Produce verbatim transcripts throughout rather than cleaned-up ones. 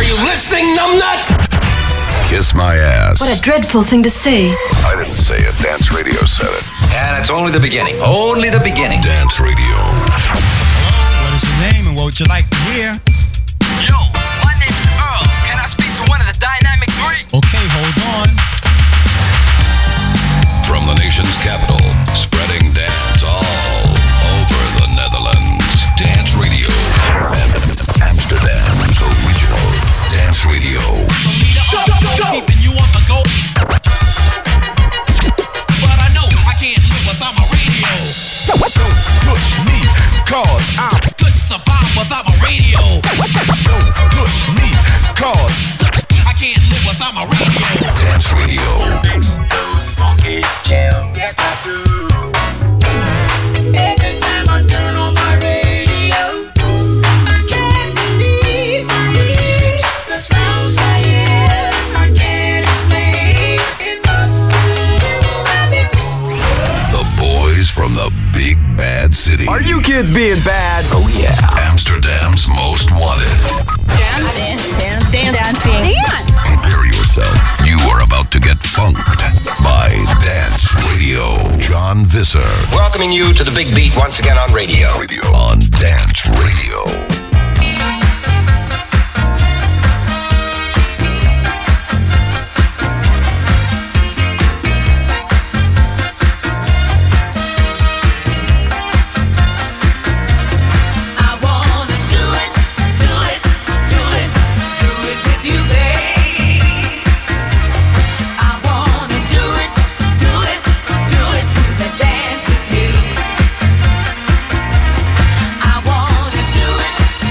you listening, numbnuts? Kiss my ass. What a dreadful thing to say. I didn't say it. Dance Radio said it. And it's only the beginning. Only the beginning. Dance Radio. Hello, what is your name and what would you like to hear? Yo, my name's Earl. Can I speak to one of the Dynamic Three? Okay, hold on. From the nation's capital, spreading dance all over the Netherlands. Dance Radio. Amsterdam's original Dance Radio. Go, go, go. Keeping you on the go. But I know I can't live without my radio. Don't push me, cause I couldn't survive without my radio. Don't push me, cause I can't live without my radio. Dance Radio. Mix those funky jams. Yes, I do. Every time I turn on my radio, I can't believe my ears. The sounds I hear, I can't explain. It must be The boys from the big bad city. Are you kids being bad? Oh yeah. Amsterdam's most wanted. Dance, dance, dance, dancing. Dance. Prepare yourself. You are about to get funked by Dance Radio. John Visser Welcoming you to the big beat once again on radio. Radio on Dance Radio. I wanna do it, do it, do it, do it with you, babe. I wanna do it, do it, do it, do the dance with you. I wanna do it,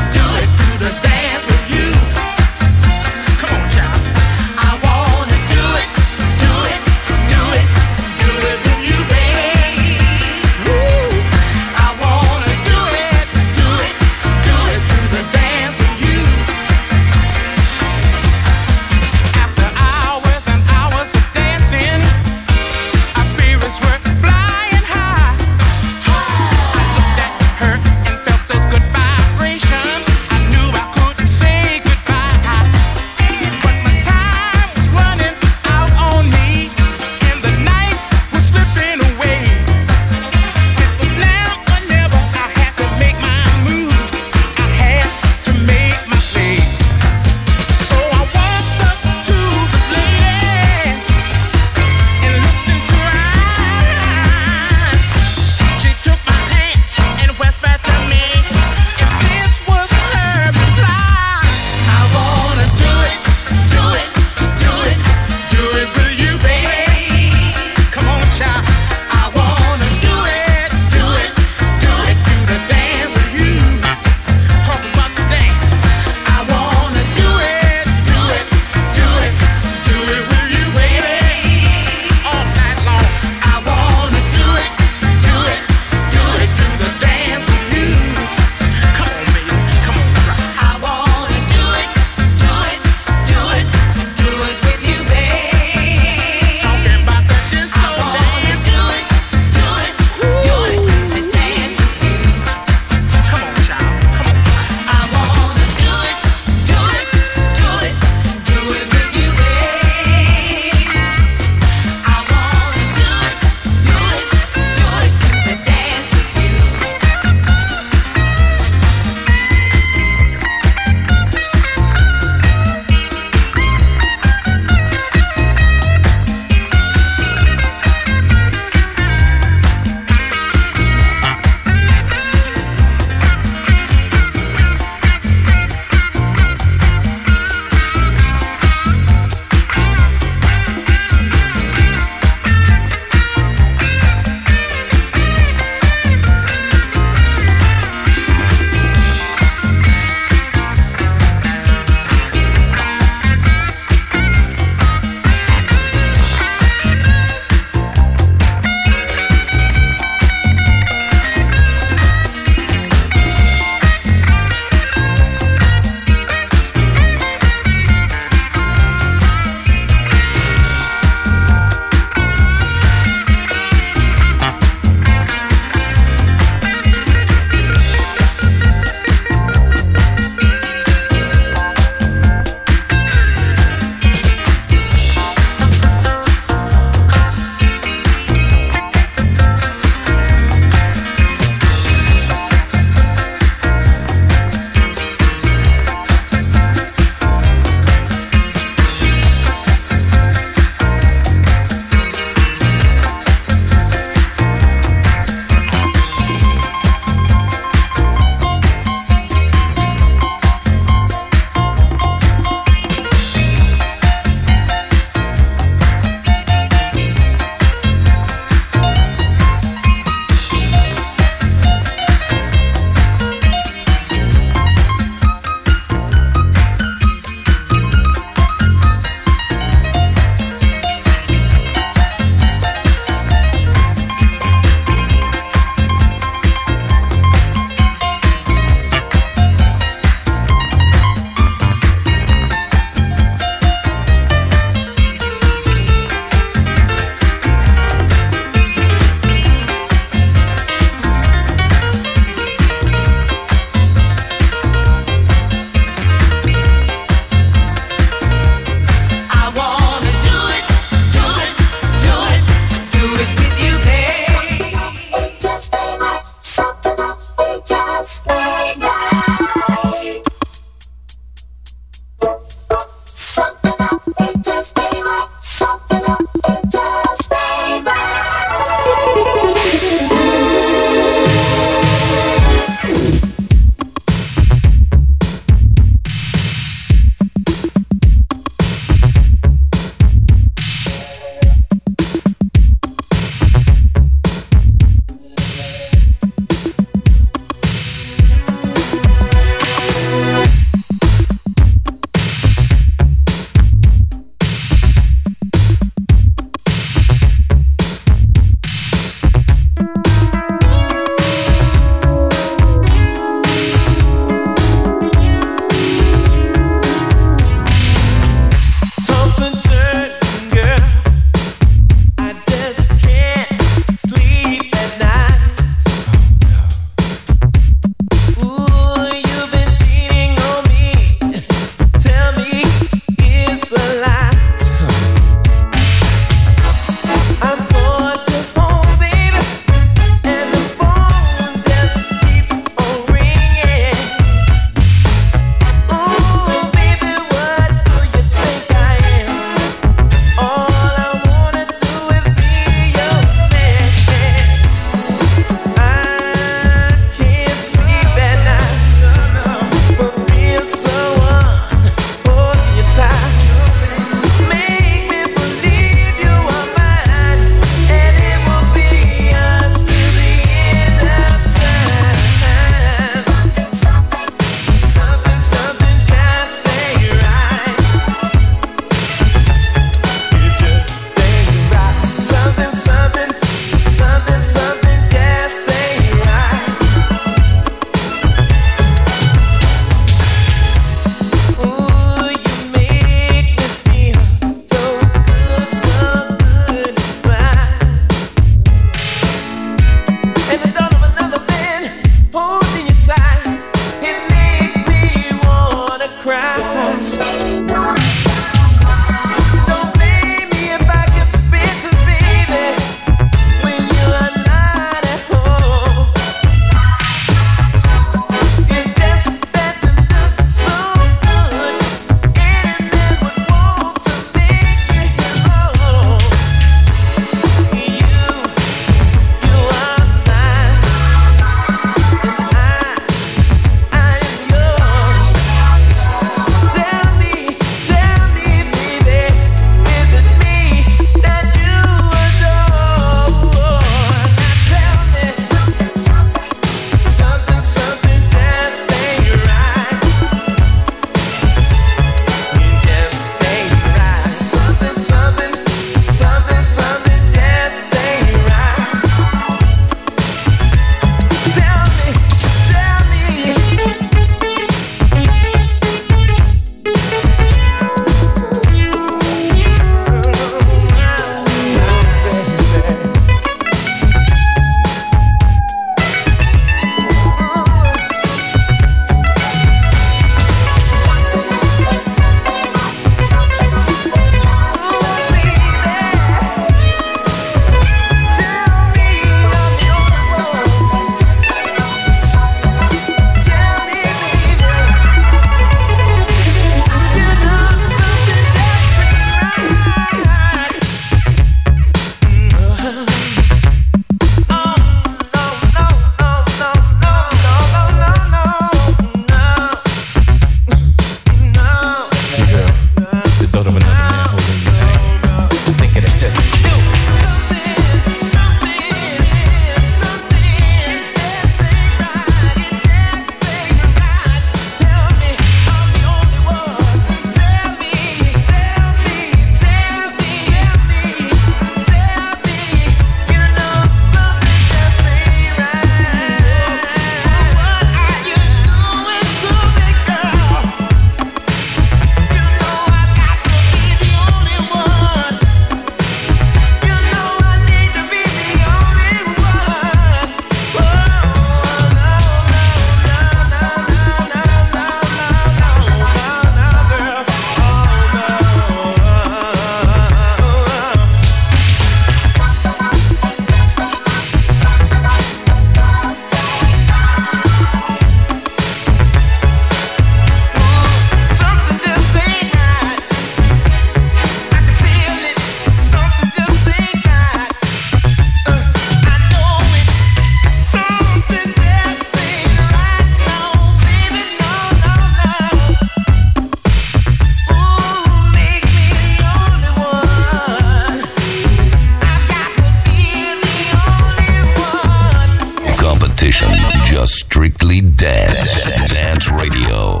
Just strictly dance. Dance radio.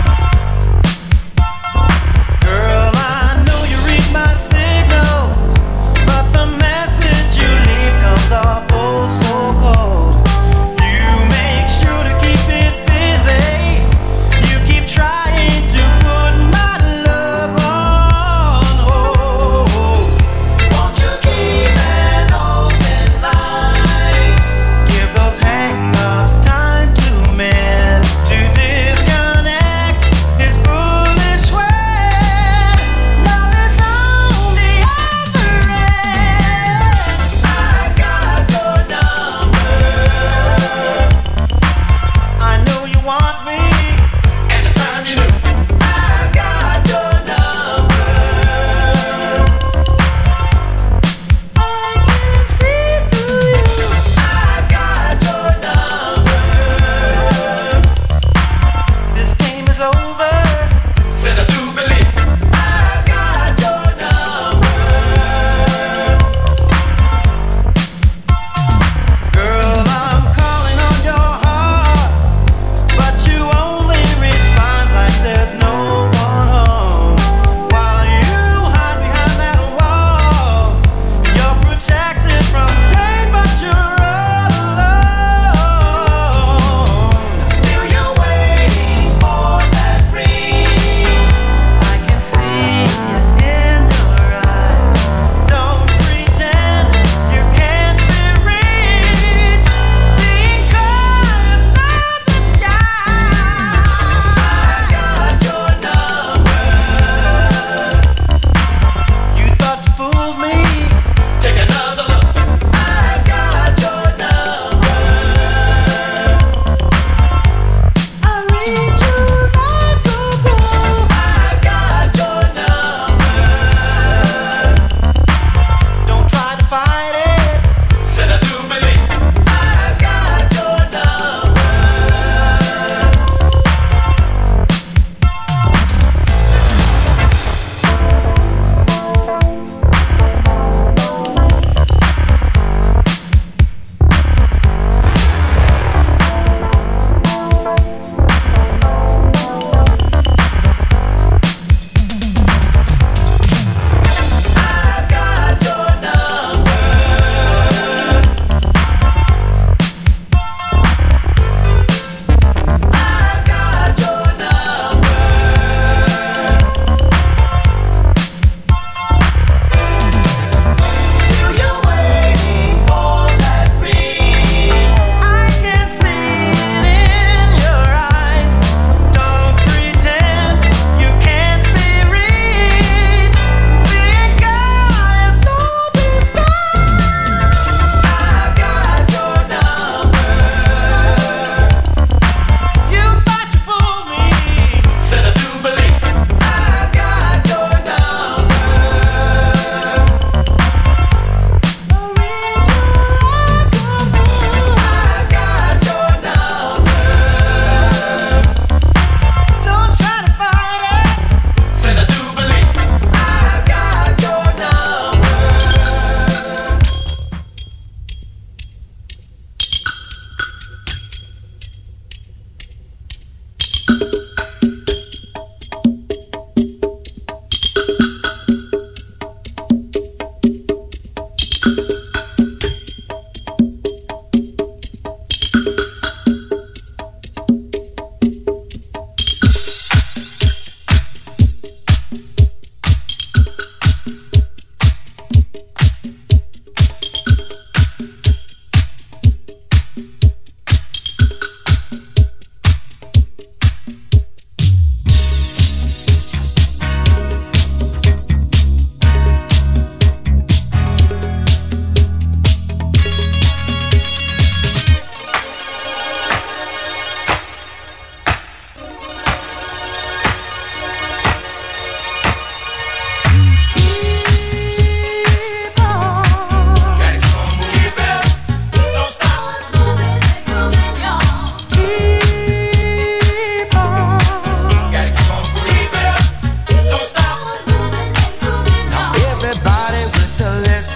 Girl, I know you read my signals.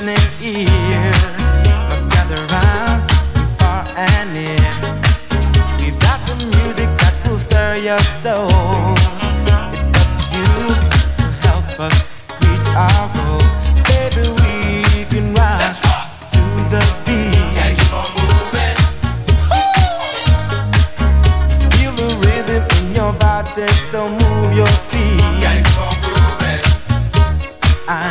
listening ear must gather round from far and near. We've got the music that will stir your soul. It's up to you to help us reach our goal. Baby, we can rise to the beat. Gotta keep on moving. Feel the rhythm in your body, so move your feet. Gotta keep on moving. I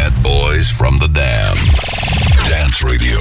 Bad Boys from the Dam. Dance Radio.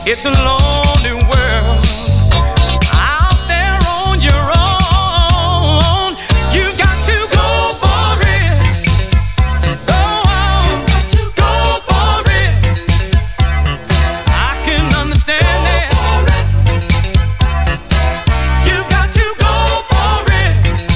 It's a lonely world out there on your own. You got to go for it. Go on, go for it. I can understand that. You've got to go for it.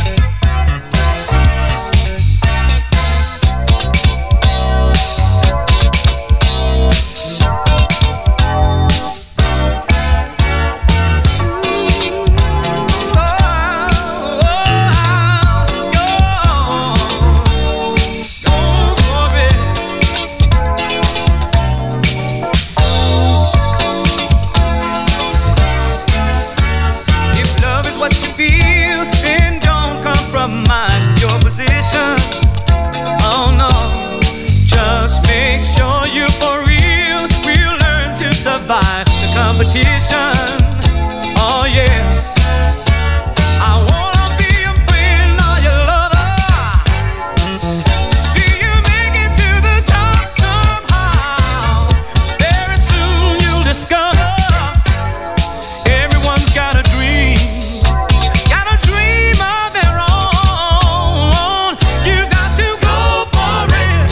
Survive the competition. Oh yeah. I wanna be a friend or your lover. See you make it to the top somehow. Very soon you'll discover everyone's got a dream. Got a dream of their own. You got to go for it.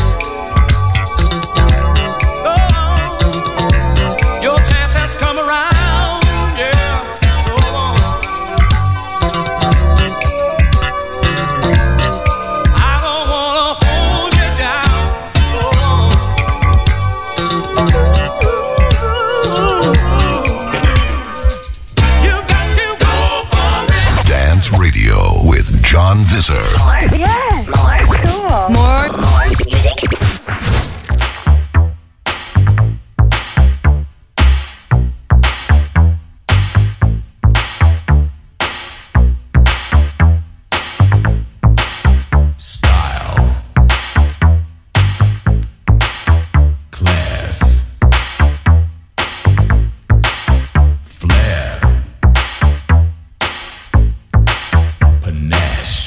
Go on. Your chance has come around, yeah. Go on. I don't wanna hold you down. Go on. You got to go for it. Dance Radio with John Visser. Yes. More. Cool. More. More music. Style, class, flair, panache.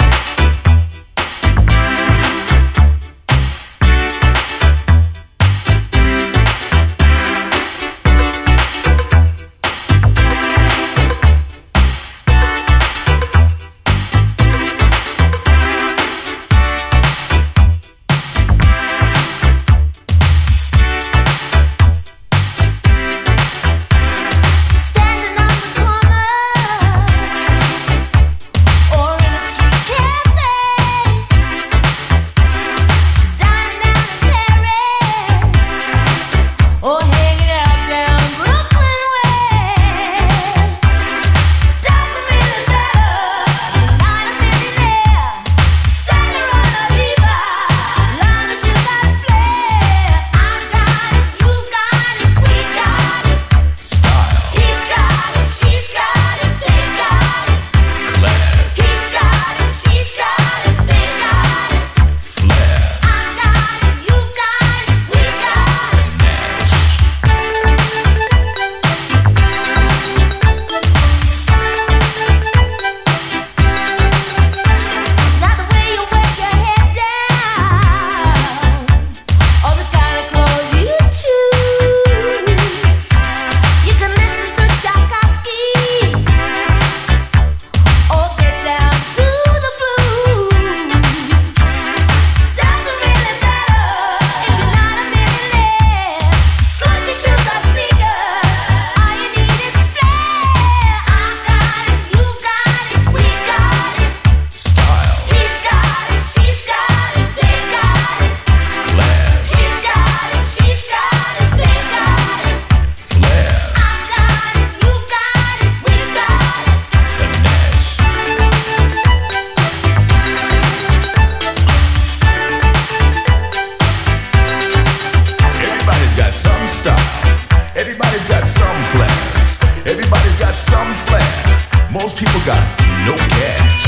Standing on the corner or in a street cafe, dining down in Paris or hanging out down Brooklyn way. Doesn't really matter if you're not a millionaire, Sailor or a Levi, long as you got flair. I got it, you got it, we got it. He's got it, she's got it, they got it. Class, He's got it, she's got it, they got it. flair, I got it, you got it, we got it. panache. It's not the way you wear your head down or the kind of clothes you choose. You can listen to Tchaikovsky or get down to the blues. Doesn't really matter if you're not a millionaire. Gucci shoes or sneakers, all you need is flair. I got it, you got it, we got it. Style, He's got it, she's got it, they got it. class, He's got it, she's got it, they got it. flair, I got it, you got it, we got it. panache. Everybody's got some style. Everybody's got some class. Everybody's got some flair. Most people got no cash.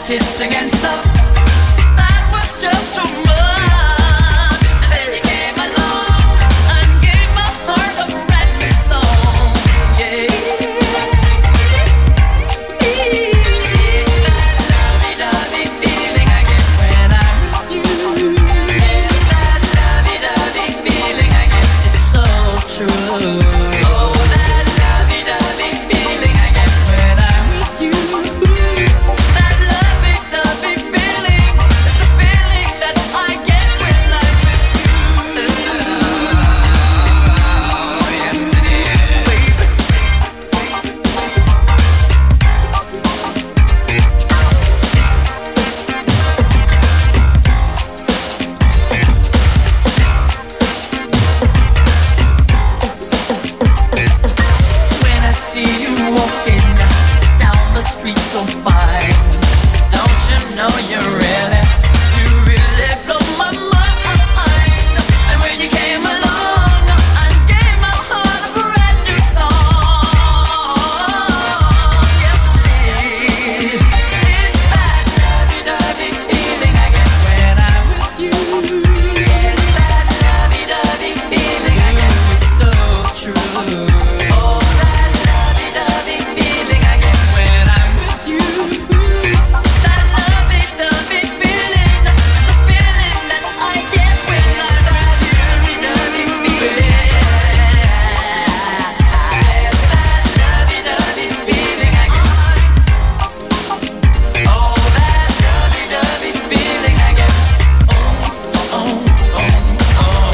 kissing and stuff. That was just too much. And then you came along and gave my heart a brand new song. Yeah. It's that lovey-dovey feeling I get when I'm with you. It's that lovey-dovey feeling I get. It's so true. Oh, that lovey-dovey feeling I get when I'm with you. That lovey-dovey feeling is the feeling that I get when I'm with you. Oh, yes it is. When I see you walking down the street so fine, don't you know you really, you really blow my mind. And when you came along and gave my heart a brand new song, yes it is. It's that lovey-dovey feeling I get when I'm with you. It's that lovey-dovey feeling I get. It's so true. Oh, that lovey-dovey feeling I get when I'm with you. That lovey-dovey feeling is the feeling that I get when I'm with you. Lovey-dovey feeling. It's that lovey-dovey feeling I get. Oh, that lovey-dovey feeling I get. Oh, oh, oh, oh.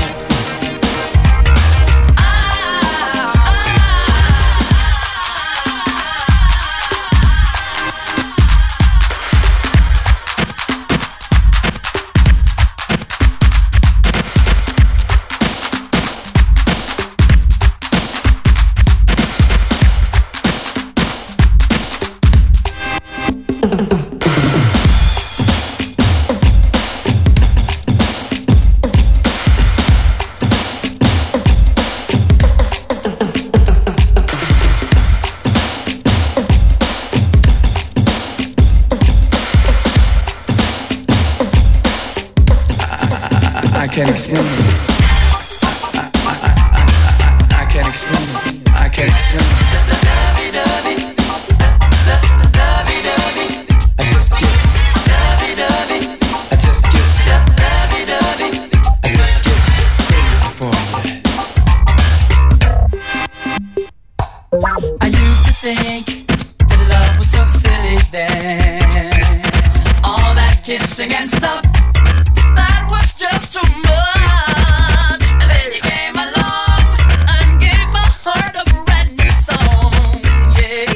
I can't explain it. I can't explain it. I can't explain it. Lovey-dovey, lovey-dovey, I just get lovey-dovey, I just get lovey-dovey. I just get crazy for you. I used to think that love was so silly then. All that kissing and stuff, that was just too much. And then you came along and gave my heart a brand new song. Yeah.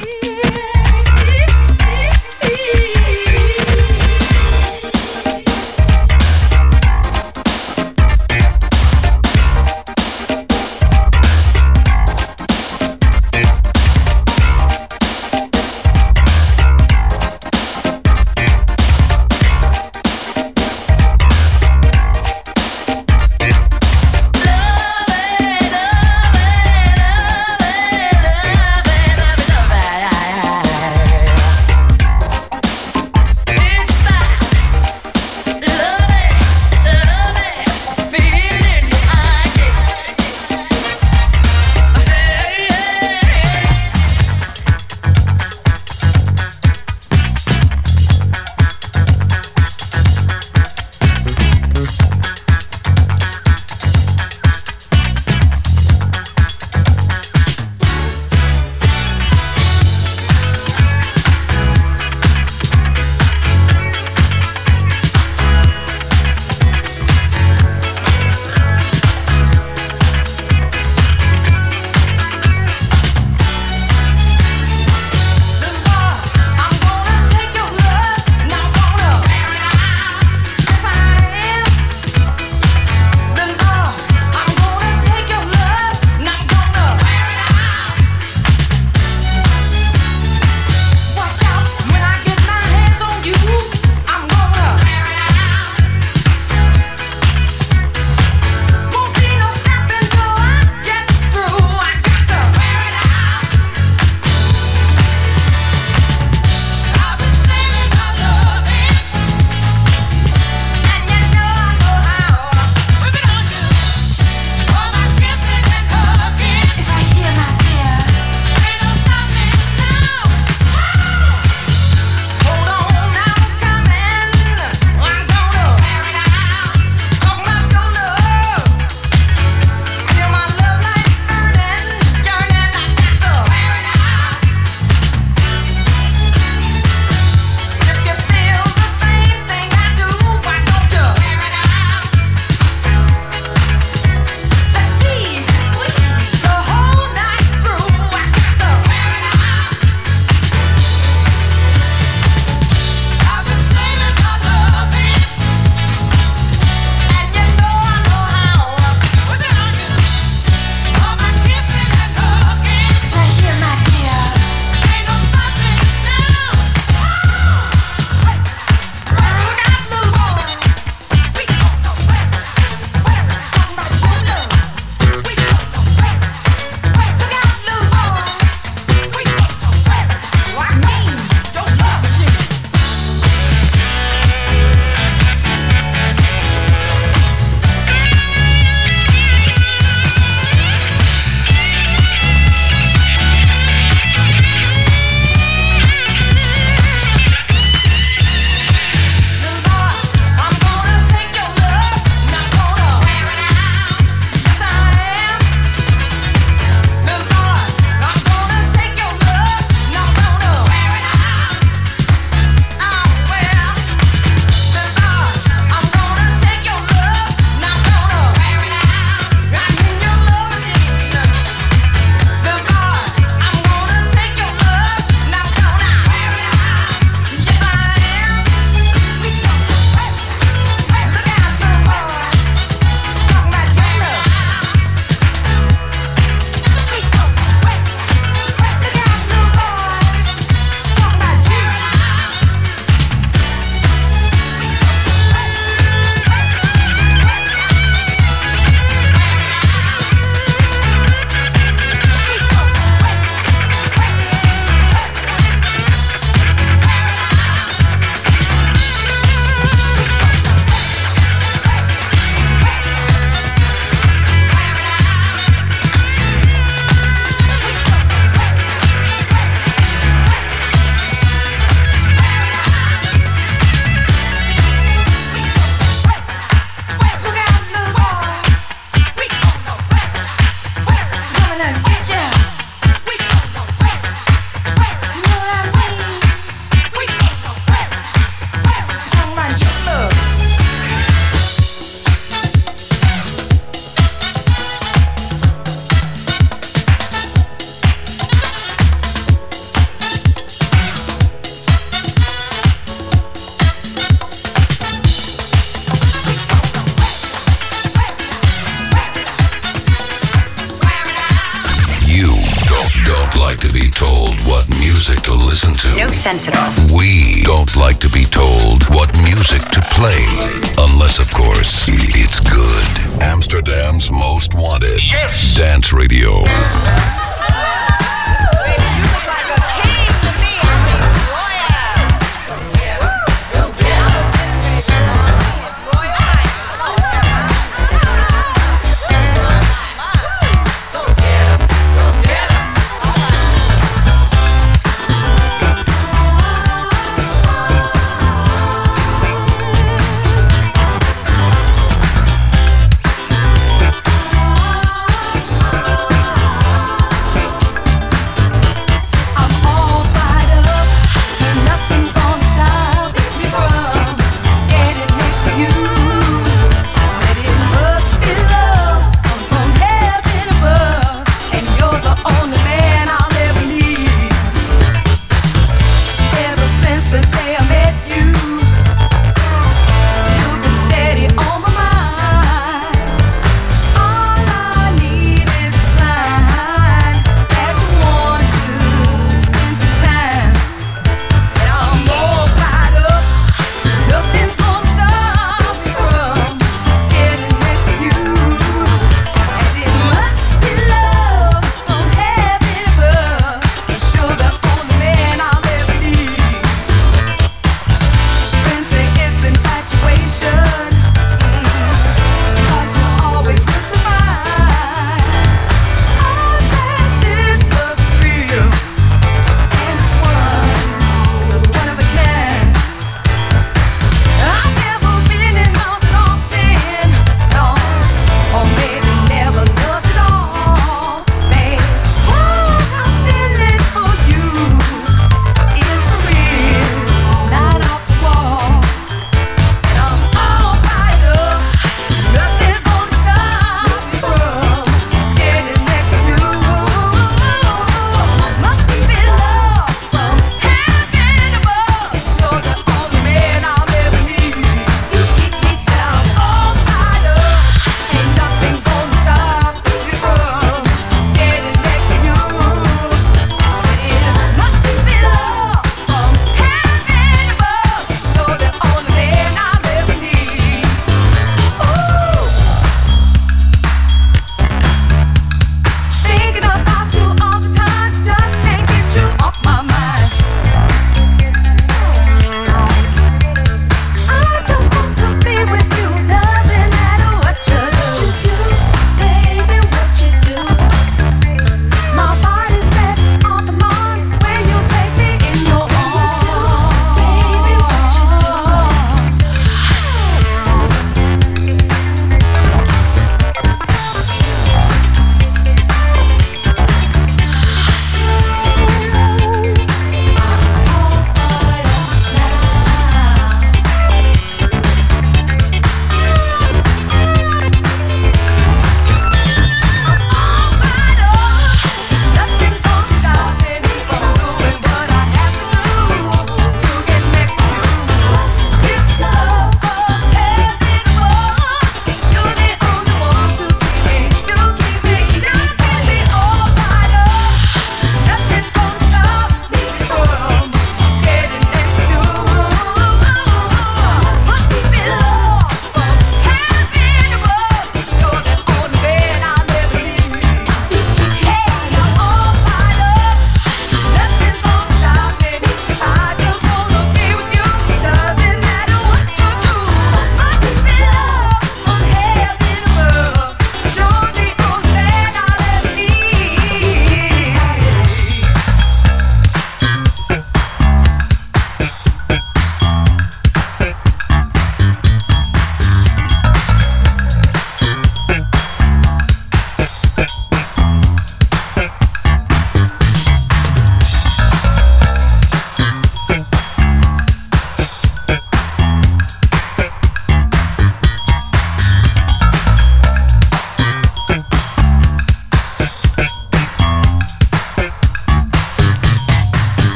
like to be told what music to listen to. No sense at all. We don't like to be told what music to play. Unless, of course, it's good. Amsterdam's most wanted. Yes! Dance Radio.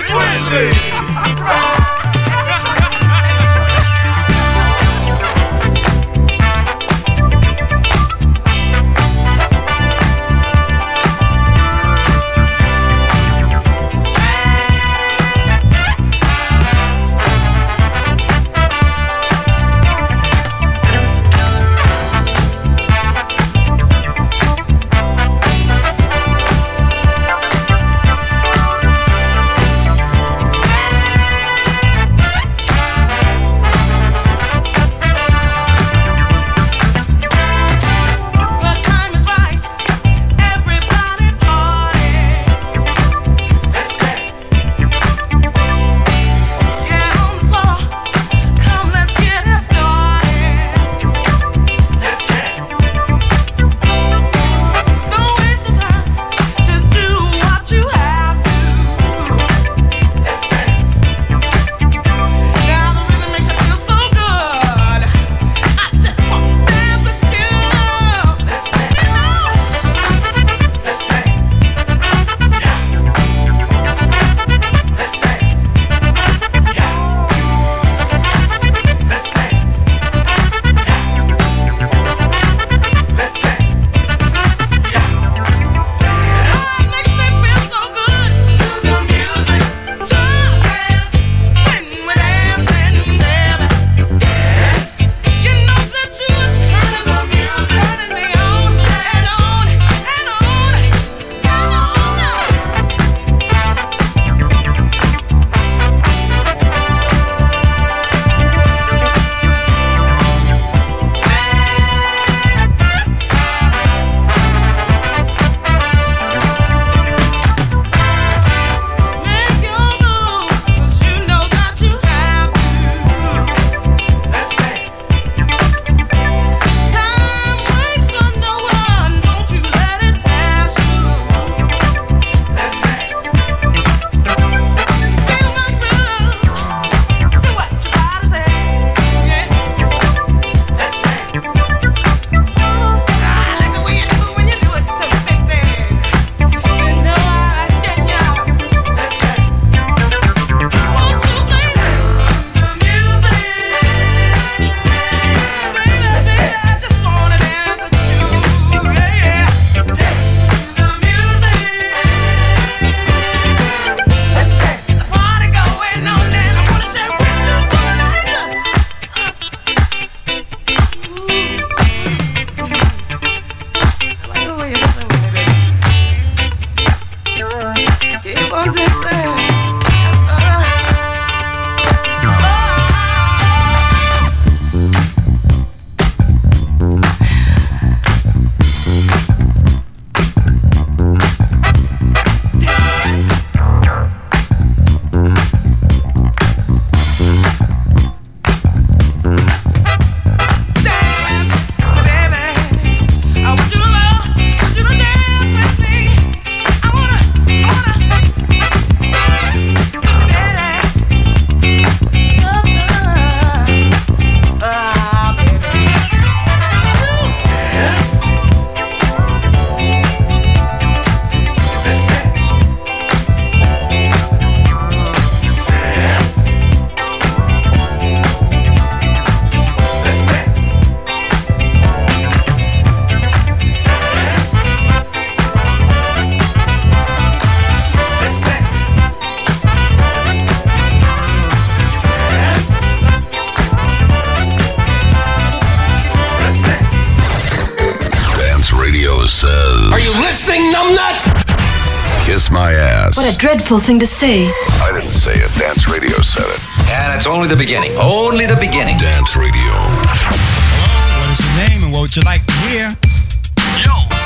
Kiss my ass. What a dreadful thing to say. I didn't say it. Dance Radio said it. And it's only the beginning. Only the beginning. Dance Radio. Hello, what is your name and what would you like to hear? Yo,